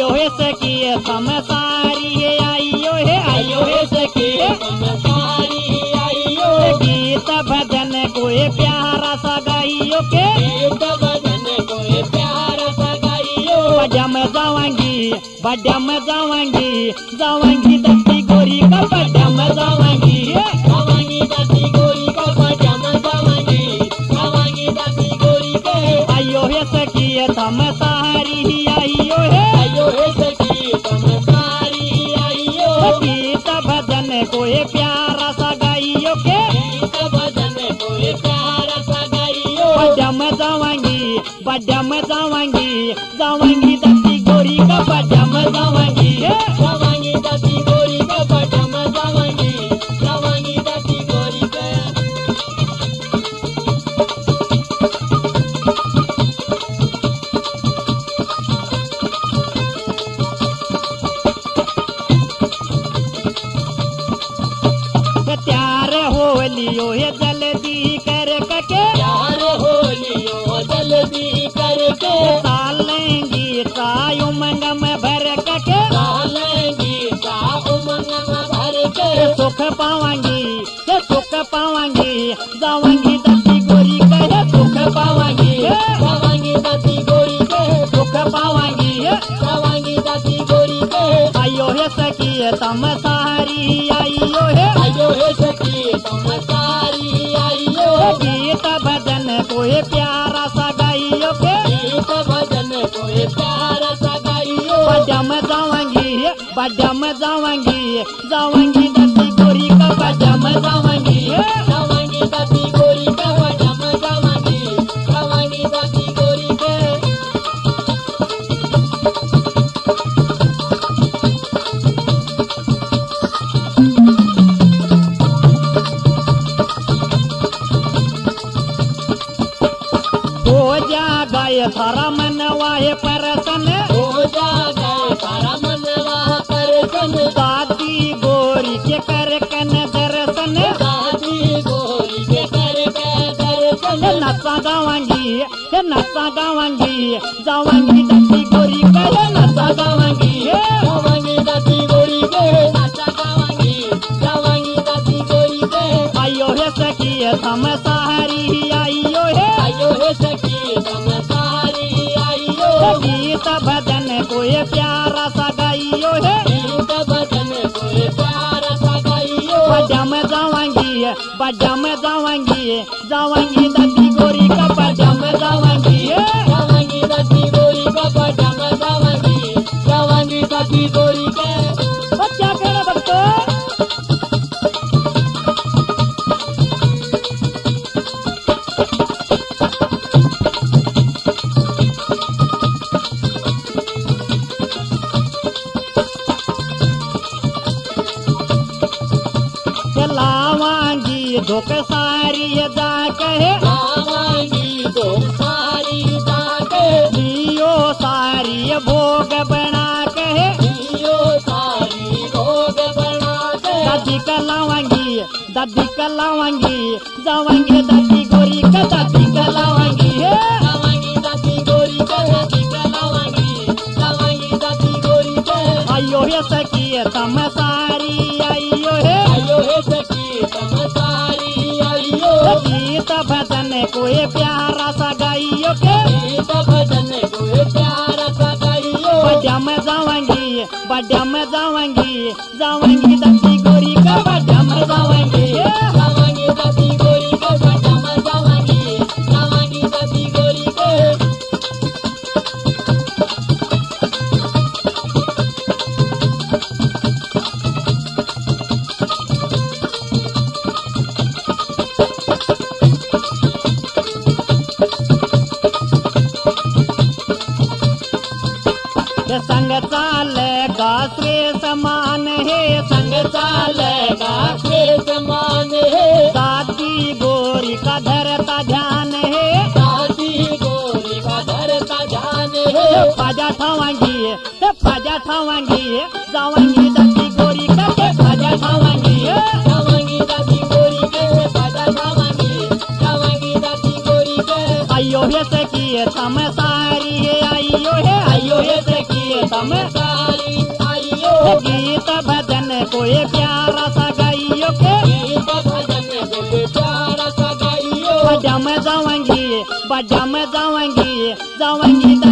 आयो हे सखी समसारी आयो हे सखी गीत भजन कोई प्यारा सा गाइयो के बड्डा में जावांगी दत्ती गोरी का बड्डा में जावांगी दत्ती गोरी का बड्डा में जावांगी दत्ती गोरी के आयो हे सखी समसारी आयो हे सखी समसारी आयो गीत भजन कोई प्यारा सा गाइयो के गीत भजन कोई प्यारा सा गाइयो बड्डा में जावांगी दत्ती गोरी का बड्डा में जावांगी दत्ती गोरी का बड्डा में जावांगी दत्ती गोरी का त्यार हो लियो हे जल्दी कर के त्यार हो लियो जल्दी करके सालेंगी सा उमंग में भर के सालेंगी सा उमंग में भर के सुख पावांगी जावांगी दत्ती गोरी के सुख पावांगी दत्ती गोरी के सुख पावांगी जावांगी दत्ती गोरी के आयो हे सखी समसारी आयो हे सखी समसारी आयो गीत भजन कोई प्यारा सा गाइयो के गीत भजन कोई प्यारा सा गाइयो बड्डा में जावांगी दत्ती गोरी का बड्डा में जावांगी दत्ती गोरी का बड्डा में जावांगी दत्ती गोरी के हो जा गए थारा मनवा है परसन हो जा गए थारा मनवा परसन दादी गोरी के कर कन दर्शन दादी गोरी के कर दर्शन नचा गावांगी जावांगी दत्ती गोरी कर नचा गावांगी दत्ती गोरी के नचा गावांगी जावांगी दत्ती गोरी के आयो हे सखी समसारी आयो हे सखी समसारी आयो गीत भजन कोई प्यारा सा गाइयो गीत भजन कोई प्यारा सा गाइयो बड्डा में जावांगी दत्ती गोरी का बड्डा में जावांगी दत्ती गोरी का बड्डा में जावांगी दत्ती गोरी के बच्चा कहना भक्तो लावांगी धोख सारी जा कहे लावांगी धोख सारी जा कहे लियो सारी भोग बना कहे लियो सारी भोग बना कहे दादी का लावांगी जावांगी दत्ती गोरी का दादी का लावांगी दत्ती गोरी का दादी का लावांगी दत्ती गोरी का आयो हे सखी समसारी आयो हे सखी समसारी आयो गीत भजन कोई प्यारा सा गाइयो के गीत भजन कोई प्यारा सा गाइयो बड्डा में जावांगी दत्ती गोरी का बड्डा में जावांगी दत्ती गोरी का बड्डा में जावांगी दत्ती गोरी के संग चालेगा श्रेय समान है संग चालेगा श्रेय समान है दादी गोरी का धरता ध्यान है दादी गोरी का धरता ध्यान है पाजा ठावांगी जावांगी दत्ती गोरी का पाजा ठावांगी दत्ती गोरी के पाजा ठावांगी दत्ती गोरी के आयो हे सखी समसारी आयो हे सखी में गीत भजन कोई प्यारा सा गाइयो के बड्डा में जाऊंगी जाऊंगी